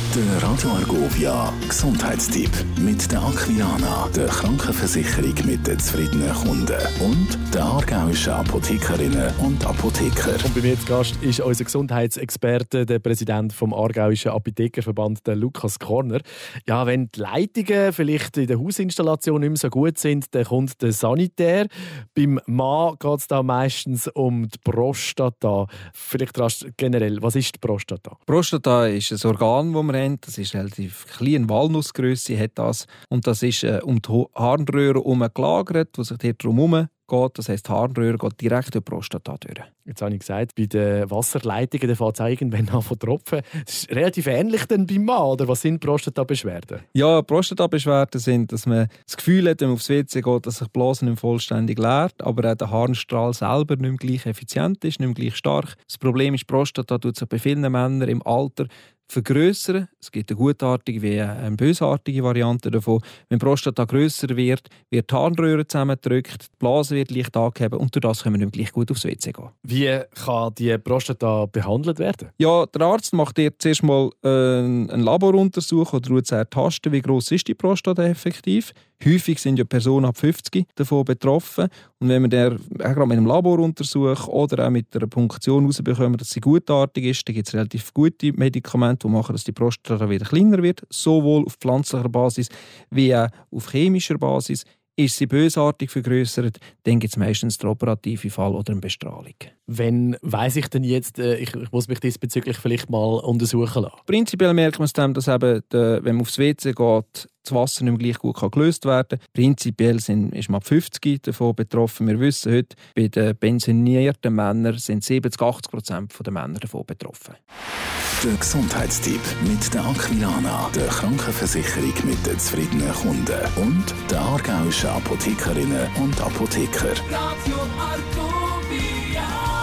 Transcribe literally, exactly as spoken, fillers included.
Der Radio Argovia Gesundheitstipp mit der Aquilana, der Krankenversicherung mit den zufriedenen Kunden und der aargauischen Apothekerinnen und Apotheker. Und bei mir zu Gast ist unser Gesundheitsexperte, der Präsident vom aargauischen Apothekerverband, der Lukas Korner. Ja, wenn die Leitungen vielleicht in der Hausinstallation nicht mehr so gut sind, dann kommt der Sanitär. Beim Mann geht es da meistens um die Prostata. Vielleicht rasch generell, was ist die Prostata? Prostata ist ein Organ, das wir haben. Das ist relativ klein, Walnussgrösse hat das. Und das ist äh, um die Harnröhre herum gelagert, die sich dort drumherum geht. Das heisst, die Harnröhre geht direkt durch die Prostata durch. Jetzt habe ich gesagt, bei den Wasserleitungen fängt es irgendwann an zu tropfen. Das ist relativ ähnlich dann beim Mann, oder? Was sind Prostata-Beschwerden? Ja, Prostata-Beschwerden sind, dass man das Gefühl hat, wenn man aufs W C geht, dass sich die Blase nicht vollständig leert, aber auch der Harnstrahl selber nicht mehr gleich effizient ist, nicht mehr gleich stark. Das Problem ist, Prostata tut sich bei vielen Männern im Alter vergrössern. Es gibt eine gutartige wie eine bösartige Variante davon. Wenn die Prostata grösser wird, wird die Harnröhre zusammengedrückt, die Blase wird leicht angehoben und durch das können wir nicht gleich gut aufs W C gehen. Wie kann die Prostata behandelt werden? Ja, der Arzt macht dir zuerst mal äh, einen Laboruntersuch oder tut zuerst tasten, wie gross ist die Prostata effektiv. Häufig sind ja Personen ab fünfzig davon betroffen. Und wenn wir der, auch gerade mit einem Laboruntersuch oder auch mit einer Punktion herausbekommen, dass sie gutartig ist, dann gibt es relativ gute Medikamente, die machen, dass die Prostata wieder kleiner wird, sowohl auf pflanzlicher Basis wie auch auf chemischer Basis. Ist sie bösartig vergrössert, dann gibt es meistens den operativen Fall oder eine Bestrahlung. Wenn weiss ich denn jetzt, äh, ich, ich muss mich diesbezüglich vielleicht mal untersuchen lassen? Prinzipiell merkt man es dann, dass eben, der, wenn man aufs W C geht, das Wasser nicht mehr gleich gut kann gelöst werden kann. Prinzipiell sind, ist man ab fünfzig davon betroffen. Wir wissen heute, bei den pensionierten Männern sind siebzig bis achtzig Prozent der Männer davon betroffen. Der Gesundheitstipp mit der Aquilana, der Krankenversicherung mit den zufriedenen Kunden und der aargauischen Apothekerinnen und Apotheker. Radio Argovia.